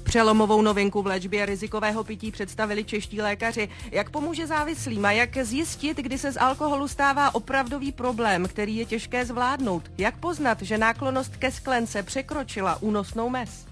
Přelomovou novinku v léčbě rizikového pití představili čeští lékaři. Jak pomůže závislým a jak zjistit, kdy se z alkoholu stává opravdový problém, který je těžké zvládnout? Jak poznat, že náklonnost ke sklence překročila únosnou mez?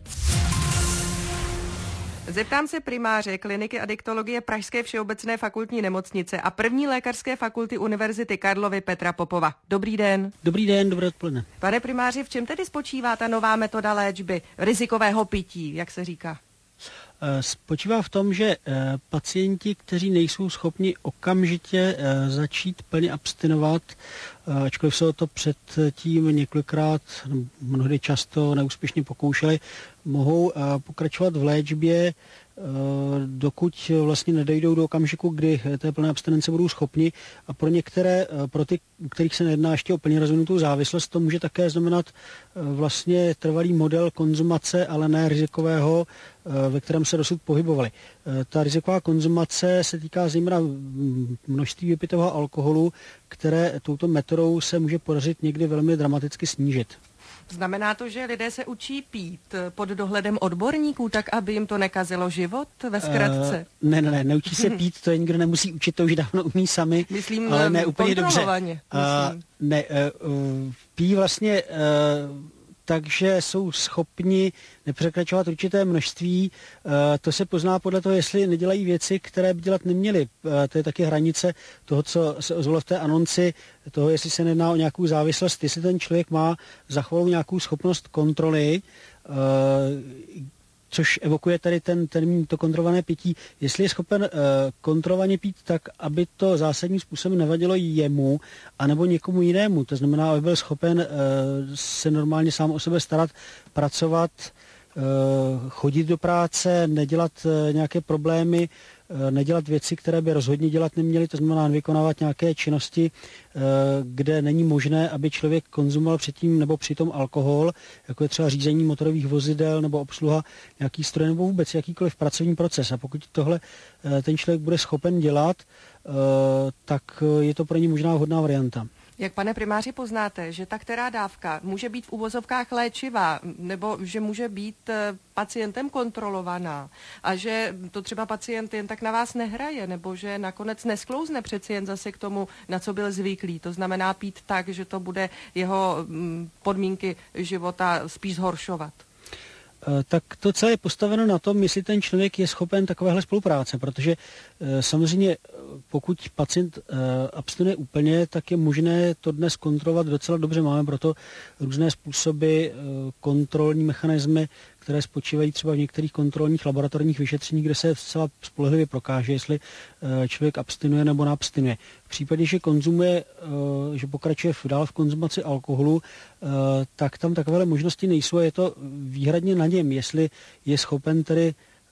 Zeptám se primáře kliniky adiktologie Pražské všeobecné fakultní nemocnice a první lékařské fakulty Univerzity Karlovy Petra Popova. Dobrý den. Dobrý den, dobré odpoledne. Pane primáři, v čem tedy spočívá ta nová metoda léčby rizikového pití, jak se říká? Spočívá v tom, že pacienti, kteří nejsou schopni okamžitě začít plně abstinovat, ačkoliv se o to předtím několikrát, mnohdy často neúspěšně pokoušeli, mohou pokračovat v léčbě, dokud vlastně nedojdou do okamžiku, kdy té plné abstinence budou schopni, a pro některé, pro ty, u kterých se nejedná ještě o plně rozvinutou závislost, to může také znamenat vlastně trvalý model konzumace, ale ne rizikového, ve kterém se dosud pohybovali. Ta riziková konzumace se týká zejména množství vypitého alkoholu, které touto metodou se může podařit někdy velmi dramaticky snížit. Znamená to, že lidé se učí pít pod dohledem odborníků, tak aby jim to nekazilo život ve zkratce? Neučí se pít, to je nikdo nemusí učit, to už dávno umí sami, myslím, ale ne úplně dobře. Pijí vlastně takže jsou schopni nepřekračovat určité množství. To se pozná podle toho, jestli nedělají věci, které by dělat neměli. To je taky hranice toho, co se ozvalo v té anonci, toho, jestli se nejedná o nějakou závislost, jestli ten člověk má zachovanou nějakou schopnost kontroly, což evokuje tady ten termín, to kontrolované pití, jestli je schopen kontrolovaně pít tak, aby to zásadním způsobem nevadilo jemu anebo někomu jinému. To znamená, aby byl schopen se normálně sám o sebe starat, pracovat, chodit do práce, nedělat nějaké problémy, nedělat věci, které by rozhodně dělat neměli, to znamená vykonávat nějaké činnosti, kde není možné, aby člověk konzumoval předtím nebo přitom alkohol, jako je třeba řízení motorových vozidel nebo obsluha nějakých strojů nebo vůbec jakýkoliv pracovní proces. A pokud tohle ten člověk bude schopen dělat, tak je to pro ně možná vhodná varianta. Jak, pane primáři, poznáte, že ta která dávka může být v uvozovkách léčivá, nebo že může být pacientem kontrolovaná a že to třeba pacient jen tak na vás nehraje, nebo že nakonec nesklouzne přeci jen zase k tomu, na co byl zvyklý. To znamená pít tak, že to bude jeho podmínky života spíš zhoršovat. Tak to celé je postaveno na tom, jestli ten člověk je schopen takovéhle spolupráce, protože samozřejmě pokud pacient abstinuje úplně, tak je možné to dnes kontrolovat docela dobře. Máme proto různé způsoby, kontrolní mechanismy, které spočívají třeba v některých kontrolních laboratorních vyšetřeních, kde se zcela spolehlivě prokáže, jestli člověk abstinuje nebo neabstinuje. V případě, že konzumuje, že pokračuje dál v konzumaci alkoholu, tak tam takovéhle možnosti nejsou a je to výhradně na něm, jestli je schopen tedy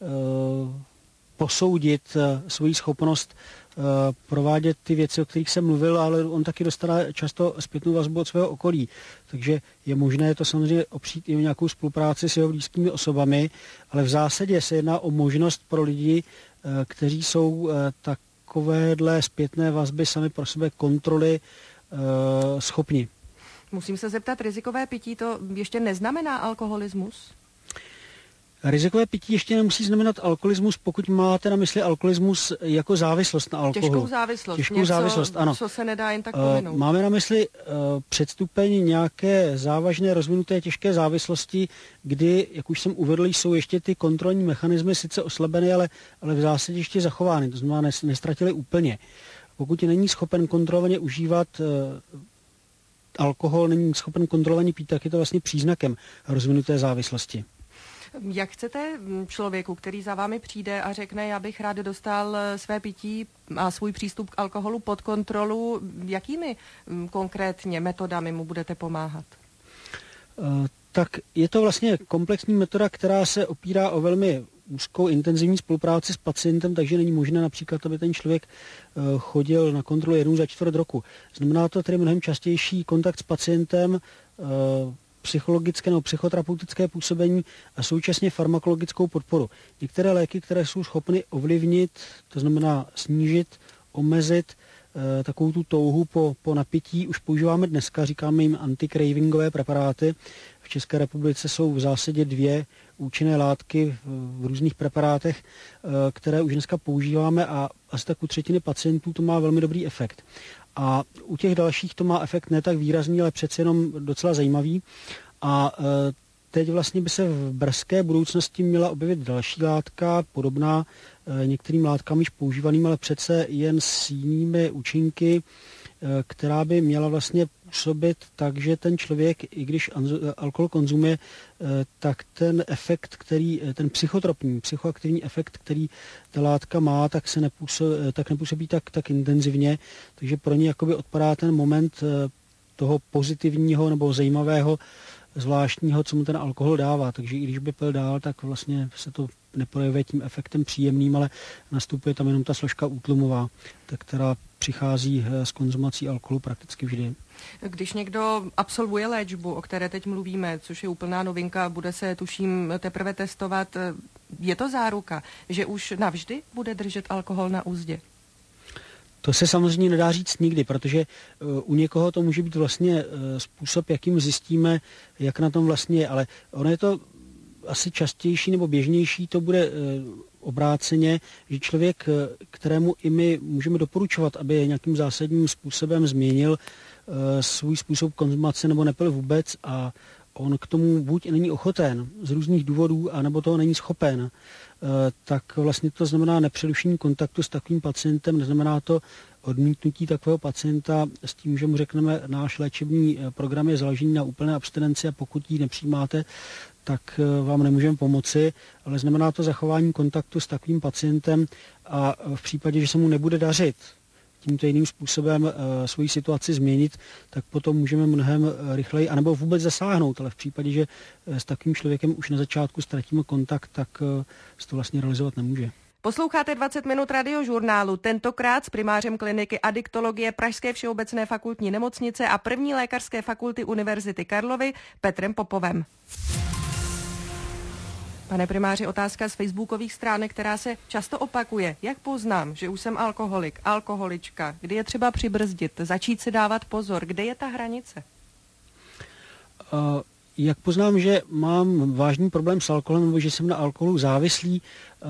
posoudit svoji schopnost provádět ty věci, o kterých jsem mluvil, ale on taky dostane často zpětnou vazbu od svého okolí. Takže je možné to samozřejmě opřít i o nějakou spolupráci s jeho blízkými osobami, ale v zásadě se jedná o možnost pro lidi, kteří jsou takovéhle zpětné vazby sami pro sebe kontroly schopni. Musím se zeptat, rizikové pití to ještě neznamená alkoholismus? Rizikové pití ještě nemusí znamenat alkoholismus, pokud máte na mysli alkoholismus jako závislost na alkoholu. Těžkou závislost, ano. Co se nedá jen tak pominout. Máme na mysli předstupeň nějaké závažné rozvinuté těžké závislosti, kdy, jak už jsem uvedl, jsou ještě ty kontrolní mechanismy sice oslabeny, ale v zásadě ještě zachovány, to znamená nestratili úplně. Pokud není schopen kontrolovaně užívat alkohol, není schopen kontrolovaně pít, tak je to vlastně příznakem rozvinuté závislosti. Jak chcete člověku, který za vámi přijde a řekne, já bych rád dostal své pití a svůj přístup k alkoholu pod kontrolu, jakými konkrétně metodami mu budete pomáhat? Tak je to vlastně komplexní metoda, která se opírá o velmi úzkou intenzivní spolupráci s pacientem, takže není možné například, aby ten člověk chodil na kontrolu jednou za čtvrt roku. Znamená to tedy mnohem častější kontakt s pacientem, psychologické nebo psychoterapeutické působení a současně farmakologickou podporu. Některé léky, které jsou schopny ovlivnit, to znamená snížit, omezit takovou tu touhu po napití už používáme dneska, říkáme jim anti-cravingové preparáty. V České republice jsou v zásadě 2 účinné látky v různých preparátech, které už dneska používáme a asi tak u 1/3 pacientů to má velmi dobrý efekt. A u těch dalších to má efekt ne tak výrazný, ale přece jenom docela zajímavý. A teď vlastně by se v brzké budoucnosti měla objevit další látka, podobná některým látkám již používaným, ale přece jen s jinými účinky, která by měla vlastně působit tak, že ten člověk, i když alkohol konzumuje, tak ten efekt, ten psychoaktivní efekt, který ta látka má, tak nepůsobí tak intenzivně, takže pro ně jakoby odpadá ten moment toho pozitivního nebo zajímavého, zvláštního, co mu ten alkohol dává. Takže i když by pil dál, tak vlastně se to neprojevuje tím efektem příjemným, ale nastupuje tam jenom ta složka útlumová, která přichází s konzumací alkoholu prakticky vždy. Když někdo absolvuje léčbu, o které teď mluvíme, což je úplná novinka, bude se, tuším, teprve testovat, je to záruka, že už navždy bude držet alkohol na uzdě? To se samozřejmě nedá říct nikdy, protože u někoho to může být vlastně způsob, jakým zjistíme, jak na tom vlastně je, ale ono je to asi častější nebo běžnější, to bude obráceně, že člověk, kterému i my můžeme doporučovat, aby nějakým zásadním způsobem změnil svůj způsob konzumace nebo nepil vůbec a on k tomu buď není ochoten z různých důvodů, anebo toho není schopen, tak vlastně to znamená nepřerušení kontaktu s takovým pacientem, neznamená to odmítnutí takového pacienta s tím, že mu řekneme, náš léčebný program je založený na úplné abstinenci a pokud ji nepřijímáte, tak vám nemůžeme pomoci, ale znamená to zachování kontaktu s takovým pacientem a v případě, že se mu nebude dařit tímto jiným způsobem svoji situaci změnit, tak potom můžeme mnohem rychleji, anebo vůbec zasáhnout, ale v případě, že s takovým člověkem už na začátku ztratíme kontakt, tak se to vlastně realizovat nemůže. Posloucháte 20 minut radiožurnálu, tentokrát s primářem kliniky adiktologie Pražské všeobecné fakultní nemocnice a první lékařské fakulty Univerzity Karlovy Petrem Popovem. Pane primáři, otázka z facebookových stránek, která se často opakuje. Jak poznám, že už jsem alkoholik, alkoholička? Kdy je třeba přibrzdit, začít si dávat pozor? Kde je ta hranice? Jak poznám, že mám vážný problém s alkoholem nebo že jsem na alkoholu závislý,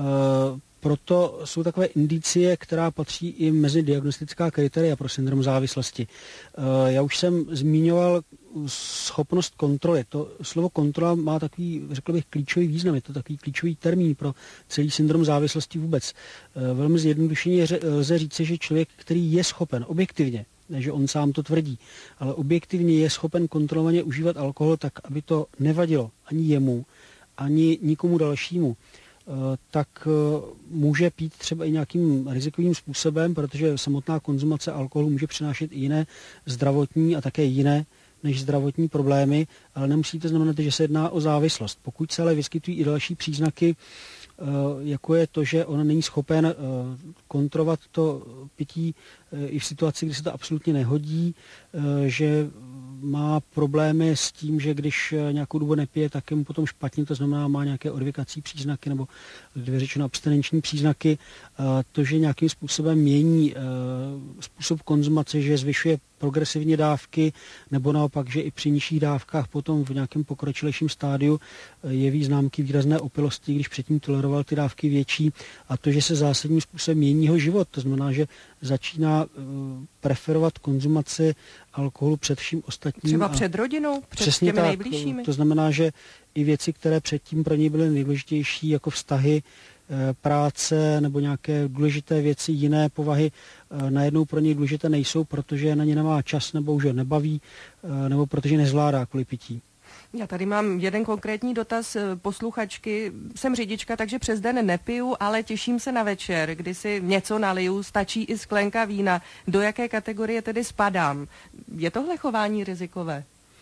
proto jsou takové indicie, která patří i mezi diagnostická kritéria pro syndrom závislosti. Já už jsem zmiňoval schopnost kontroly. To slovo kontrola má takový, řekl bych, klíčový význam. Je to takový klíčový termín pro celý syndrom závislosti vůbec. Velmi zjednodušeně lze říci, že člověk, který je schopen objektivně, ne, že on sám to tvrdí, ale objektivně je schopen kontrolovaně užívat alkohol tak, aby to nevadilo ani jemu, ani nikomu dalšímu, tak může pít třeba i nějakým rizikovým způsobem, protože samotná konzumace alkoholu může přinášet i jiné zdravotní a také jiné než zdravotní problémy, ale nemusí to znamenat, že se jedná o závislost. Pokud se ale vyskytují i další příznaky, jako je to, že on není schopen kontrolovat to pití i v situaci, kdy se to absolutně nehodí, že má problémy s tím, že když nějakou dobu nepije, tak je mu potom špatně, to znamená, má nějaké odvykací příznaky nebo lidově řečeno abstinenční příznaky, to, že nějakým způsobem mění způsob konzumace, že zvyšuje progresivně dávky, nebo naopak, že i při nižších dávkách potom v nějakém pokročilejším stádiu jeví známky výrazné opilosti, když předtím toleroval ty dávky větší, a to, že se zásadním způsobem mění jeho život, to znamená, že začíná preferovat konzumaci alkoholu před vším ostatním. Třeba před rodinou, před těmi tak, nejbližšími. To znamená, že i věci, které předtím pro něj byly nejdůležitější, jako vztahy, práce nebo nějaké důležité věci jiné povahy, najednou pro něj důležité nejsou, protože na ně nemá čas nebo už ho nebaví, nebo protože nezvládá kvůli pití. Já tady mám jeden konkrétní dotaz posluchačky. Jsem řidička, takže přes den nepiju, ale těším se na večer, kdy si něco naliju, stačí i sklenka vína. Do jaké kategorie tedy spadám? Je tohle chování rizikové?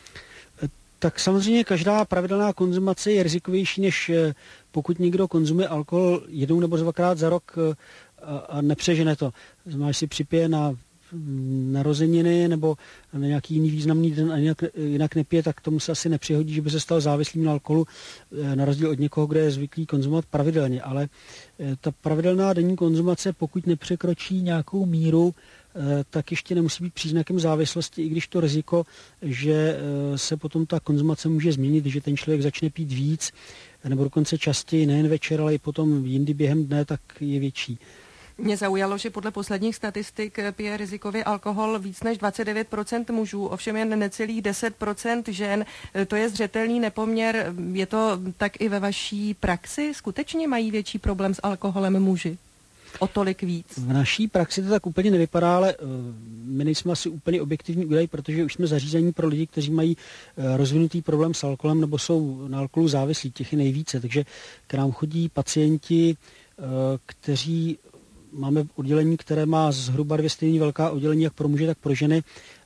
Tak samozřejmě každá pravidelná konzumace je rizikovější, než pokud někdo konzumuje alkohol jednou nebo dvakrát za rok a nepřežene to. Znamená, že si připije na narozeniny nebo na nějaký jiný významný den a jinak nepije, tak tomu se asi nepřihodí, že by se stal závislým na alkoholu, na rozdíl od někoho, kdo je zvyklý konzumovat pravidelně. Ale ta pravidelná denní konzumace, pokud nepřekročí nějakou míru, tak ještě nemusí být příznakem závislosti, i když to riziko, že se potom ta konzumace může změnit, že ten člověk začne pít víc, nebo dokonce častěji, nejen večer, ale i potom jindy během dne, tak je větší. Mě zaujalo, že podle posledních statistik pije rizikově alkohol víc než 29% mužů, ovšem jen necelých 10% žen. To je zřetelný nepoměr. Je to tak i ve vaší praxi? Skutečně mají větší problém s alkoholem muži? O tolik víc? V naší praxi to tak úplně nevypadá, ale my nejsme asi úplně objektivní údaj, protože už jsme zařízení pro lidi, kteří mají rozvinutý problém s alkoholem nebo jsou na alkoholu závislí, těch je nejvíce. Takže k nám chodí pacienti, kteří máme oddělení, které má zhruba 2 stejně velká oddělení, jak pro muže, tak pro ženy.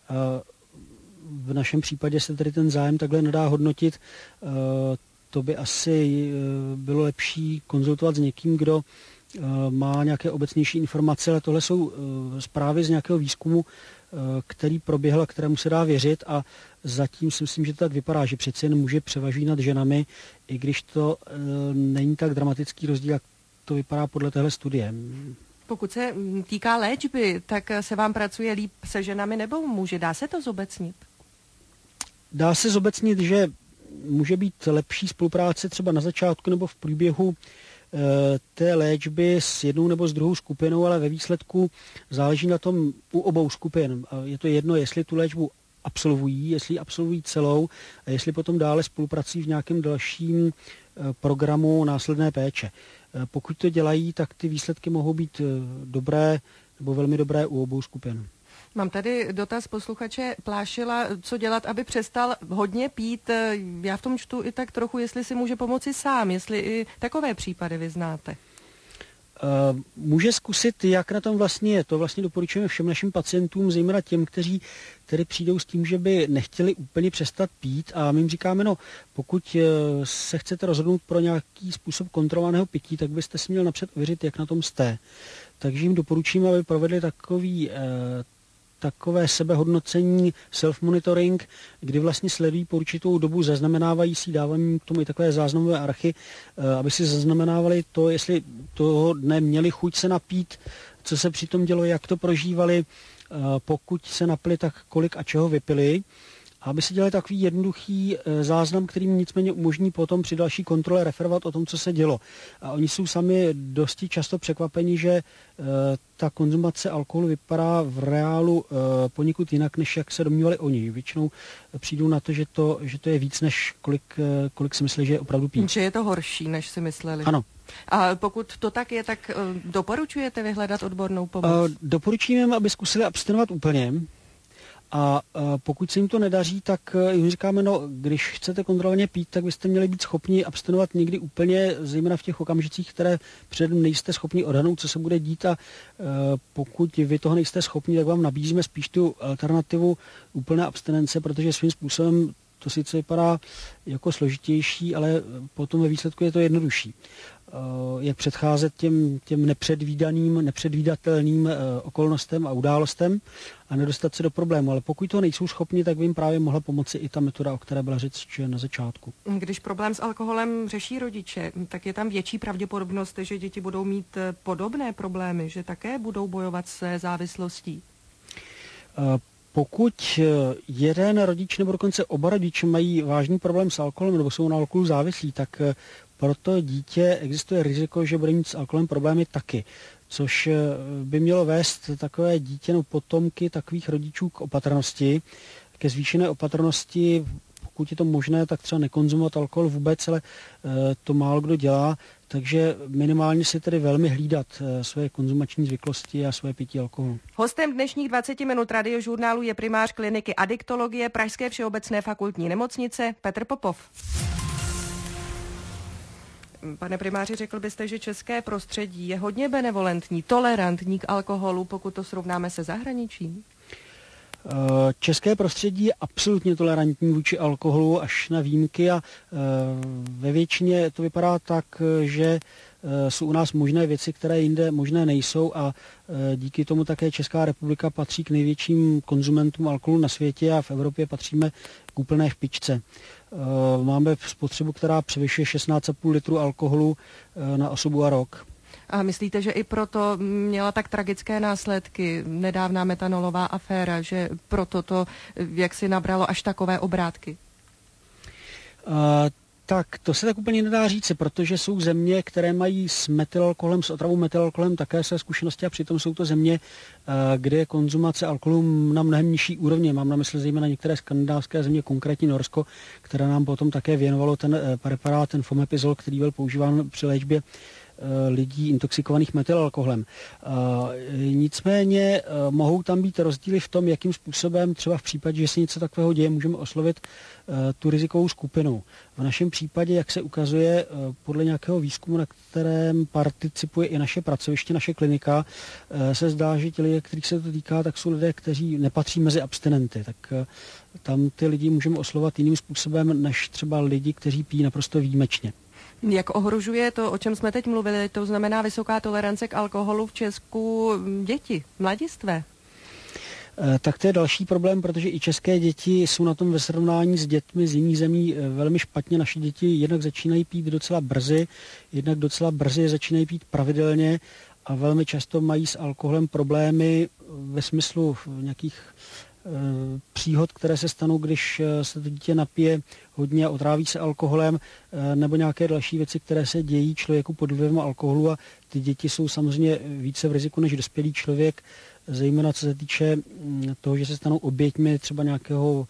V našem případě se tedy ten zájem takhle nedá hodnotit. To by asi bylo lepší konzultovat s někým, kdo má nějaké obecnější informace, ale tohle jsou zprávy z nějakého výzkumu, který proběhl a kterému se dá věřit a zatím si myslím, že to tak vypadá, že přeci jen muži převažují nad ženami, i když to není tak dramatický rozdíl, jak to vypadá podle téhle studie. Pokud se týká léčby, tak se vám pracuje líp se ženami nebo muži? Dá se to zobecnit? Dá se zobecnit, že může být lepší spolupráce třeba na začátku nebo v průběhu té léčby s jednou nebo s druhou skupinou, ale ve výsledku záleží na tom u obou skupin. Je to jedno, jestli tu léčbu absolvují, jestli ji absolvují celou a jestli potom dále spolupracují v nějakém dalším programu následné péče. Pokud to dělají, tak ty výsledky mohou být dobré nebo velmi dobré u obou skupin. Mám tady dotaz posluchače Plášila, co dělat, aby přestal hodně pít. Já v tom čtu i tak trochu, jestli si může pomoci sám, jestli i takové případy vy znáte. Může zkusit, jak na tom vlastně je. To vlastně doporučujeme všem našim pacientům, zejména těm, kteří tedy přijdou s tím, že by nechtěli úplně přestat pít a my jim říkáme, no pokud se chcete rozhodnout pro nějaký způsob kontrolovaného pití, tak byste si měl napřed ověřit, jak na tom jste. Takže jim doporučíme, aby provedli takové sebehodnocení, self-monitoring, kdy vlastně sledují po určitou dobu, zaznamenávají si, dávají k tomu i takové záznamové archy, aby si zaznamenávali to, jestli toho dne měli chuť se napít, co se přitom dělo, jak to prožívali, pokud se napili, tak kolik a čeho vypili. Aby si dělali takový jednoduchý záznam, který nicméně umožní potom při další kontrole referovat o tom, co se dělo. A oni jsou sami dosti často překvapeni, že ta konzumace alkoholu vypadá v reálu poněkud jinak, než jak se domnívali oni. Většinou přijdou na to, že to je víc, než kolik si mysleli, že je opravdu pít. Že je to horší, než si mysleli. Ano. A pokud to tak je, tak doporučujete vyhledat odbornou pomoc? Doporučujeme, aby zkusili abstinovat úplně. A pokud se jim to nedaří, tak jim říkáme, no, když chcete kontrolně pít, tak byste měli být schopni abstinovat někdy úplně, zejména v těch okamžicích, které předem nejste schopni odhadnout, co se bude dít a pokud vy toho nejste schopni, tak vám nabízíme spíš tu alternativu úplné abstinence, protože svým způsobem to sice vypadá jako složitější, ale potom ve výsledku je to jednodušší. Jak předcházet těm nepředvídatelným okolnostem a událostem a nedostat se do problému. Ale pokud to nejsou schopni, tak by jim právě mohla pomoci i ta metoda, o které byla řeč na začátku. Když problém s alkoholem řeší rodiče, tak je tam větší pravděpodobnost, že děti budou mít podobné problémy, že také budou bojovat se závislostí? Pokud jeden rodič nebo dokonce oba rodiče mají vážný problém s alkoholem nebo jsou na alkoholu závislí, tak pro to dítě existuje riziko, že bude mít s alkoholem problémy taky, což by mělo vést takové dítě nebo potomky takových rodičů k opatrnosti, ke zvýšené opatrnosti, pokud je to možné, tak třeba nekonzumovat alkohol vůbec, ale to málo kdo dělá, takže minimálně si tedy velmi hlídat své konzumační zvyklosti a své pití alkoholu. Hostem dnešních 20 minut radiožurnálu je primář kliniky adiktologie Pražské všeobecné fakultní nemocnice Petr Popov. Pane primáři, řekl byste, že české prostředí je hodně benevolentní, tolerantní k alkoholu, pokud to srovnáme se zahraničím? České prostředí je absolutně tolerantní vůči alkoholu až na výjimky a ve většině to vypadá tak, že jsou u nás možné věci, které jinde možné nejsou a díky tomu také Česká republika patří k největším konzumentům alkoholu na světě a v Evropě patříme k úplné špičce. Máme spotřebu, která převyšuje 16,5 litru alkoholu na osobu a rok. A myslíte, že i proto měla tak tragické následky nedávná metanolová aféra, že proto to jaksi nabralo až takové obrátky? Tak to se tak úplně nedá říci, protože jsou země, které mají s metylalkoholem, s otravou metylalkoholem také své zkušenosti a přitom jsou to země, kde je konzumace alkoholu na mnohem nižší úrovni. Mám na mysli zejména některé skandinávské země, konkrétně Norsko, které nám potom také věnovalo ten preparát, ten fomepizol, který byl používán při léčbě lidí intoxikovaných metylalkoholem. Nicméně mohou tam být rozdíly v tom, jakým způsobem třeba v případě, že se něco takového děje, můžeme oslovit tu rizikovou skupinu. V našem případě, jak se ukazuje podle nějakého výzkumu, na kterém participuje i naše pracoviště, naše klinika, se zdá, že ti lidé, kterých se to týká, tak jsou lidé, kteří nepatří mezi abstinenty. Tak tam ty lidi můžeme oslovovat jiným způsobem, než třeba lidi, kteří pijí naprosto výjimečně. Jak ohrožuje to, o čem jsme teď mluvili, to znamená vysoká tolerance k alkoholu v Česku děti, mladistvé? Tak to je další problém, protože i české děti jsou na tom ve srovnání s dětmi z jiných zemí velmi špatně. Naše děti jednak začínají pít docela brzy, jednak docela brzy začínají pít pravidelně a velmi často mají s alkoholem problémy ve smyslu nějakých příhod, které se stanou, když se to dítě napije hodně a otráví se alkoholem, nebo nějaké další věci, které se dějí člověku pod vlivem alkoholu a ty děti jsou samozřejmě více v riziku než dospělý člověk, zejména co se týče toho, že se stanou oběťmi třeba nějakého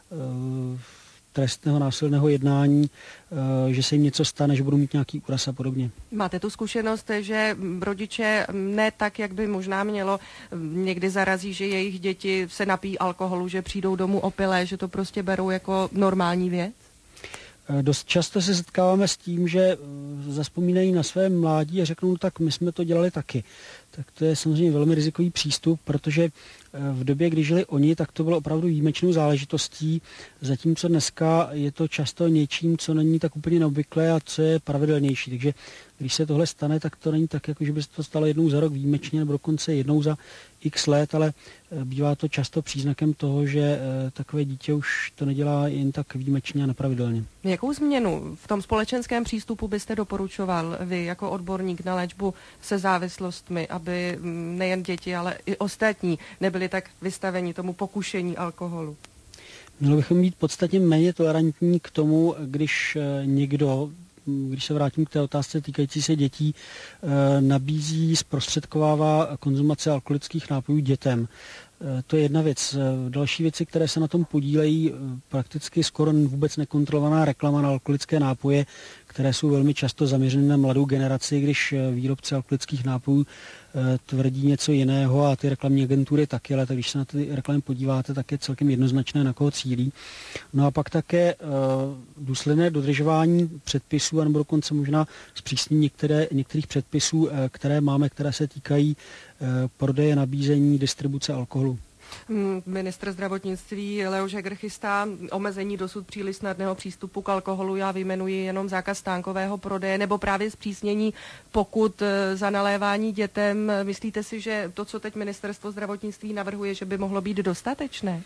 trestného násilného jednání, že se jim něco stane, že budou mít nějaký úraz a podobně. Máte tu zkušenost, že rodiče ne tak, jak by možná mělo, někdy zarazí, že jejich děti se napijí alkoholu, že přijdou domů opilé, že to prostě berou jako normální věc? Dost často se setkáváme s tím, že zazpomínají na své mládí a řeknou, tak my jsme to dělali taky. Tak to je samozřejmě velmi rizikový přístup, protože v době, kdy žili oni, tak to bylo opravdu výjimečnou záležitostí, zatímco dneska je to často něčím, co není tak úplně neobvyklé a co je pravidelnější. Takže když se tohle stane, tak to není tak, jako že by se to stalo jednou za rok výjimečně nebo dokonce jednou za x let, ale bývá to často příznakem toho, že takové dítě už to nedělá jen tak výjimečně a nepravidelně. Jakou změnu v tom společenském přístupu byste doporučoval vy jako odborník na léčbu se závislostmi, aby nejen děti, ale i ostatní nebyli tak vystaveni tomu pokušení alkoholu? Mělo bychom být podstatně méně tolerantní k tomu, když někdo, když se vrátím k té otázce týkající se dětí, nabízí, zprostředkovává konzumace alkoholických nápojů dětem. To je jedna věc. Další věci, které se na tom podílejí, prakticky skoro vůbec nekontrolovaná reklama na alkoholické nápoje, které jsou velmi často zaměřeny na mladou generaci, když výrobci alkoholických nápojů tvrdí něco jiného a ty reklamní agentury taky, ale tak když se na ty reklamy podíváte, tak je celkem jednoznačné, na koho cílí. No a pak také důsledné dodržování předpisů, anebo dokonce možná zpřísnění některých předpisů, které máme, které se týkají prodeje, nabízení, distribuce alkoholu. Ministr zdravotnictví Leoš Heger chystá omezení dosud příliš snadného přístupu k alkoholu. Já vyjmenuji jenom zákaz stánkového prodeje nebo právě zpřísnění pokut za nalévání dětem. Myslíte si, že to, co teď ministerstvo zdravotnictví navrhuje, že by mohlo být dostatečné?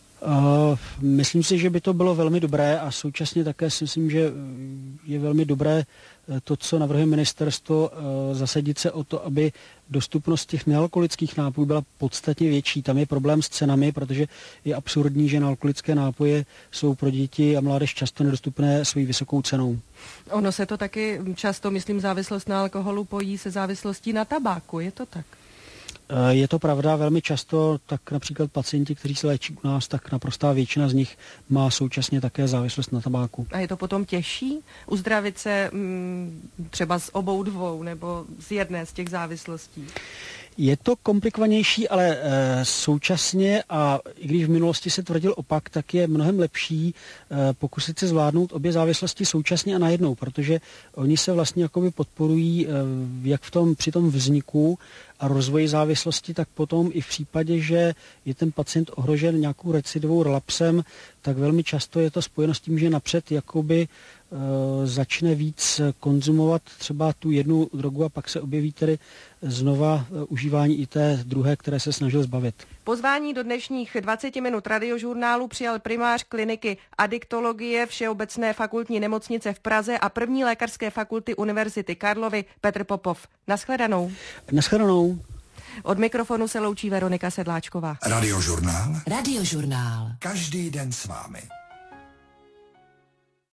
Myslím si, že by to bylo velmi dobré a současně také si myslím, že je velmi dobré to, co navrhuje ministerstvo, zasadit se o to, aby dostupnost těch nealkoholických nápojů byla podstatně větší. Tam je problém s cenami, protože je absurdní, že nealkoholické nápoje jsou pro děti a mládež často nedostupné svojí vysokou cenou. Ono se to taky často, myslím, závislost na alkoholu pojí se závislostí na tabáku, je to tak? Je to pravda, velmi často, tak například pacienti, kteří se léčí u nás, tak naprostá většina z nich má současně také závislost na tabáku. A je to potom těžší uzdravit se třeba z obou dvou nebo z jedné z těch závislostí? Je to komplikovanější, ale současně, a i když v minulosti se tvrdil opak, tak je mnohem lepší pokusit se zvládnout obě závislosti současně a najednou, protože oni se vlastně jakoby podporují jak při tom vzniku a rozvoji závislosti, tak potom i v případě, že je ten pacient ohrožen nějakou recidivou relapsem, tak velmi často je to spojeno s tím, že napřed jakoby začne víc konzumovat třeba tu jednu drogu a pak se objeví tedy znova užívání i té druhé, které se snažil zbavit. Pozvání do dnešních 20 minut radiožurnálu přijal primář kliniky adiktologie Všeobecné fakultní nemocnice v Praze a první lékařské fakulty Univerzity Karlovy Petr Popov. Naschledanou. Naschledanou. Od mikrofonu se loučí Veronika Sedláčková. Radiožurnál. Radiožurnál. Každý den s vámi.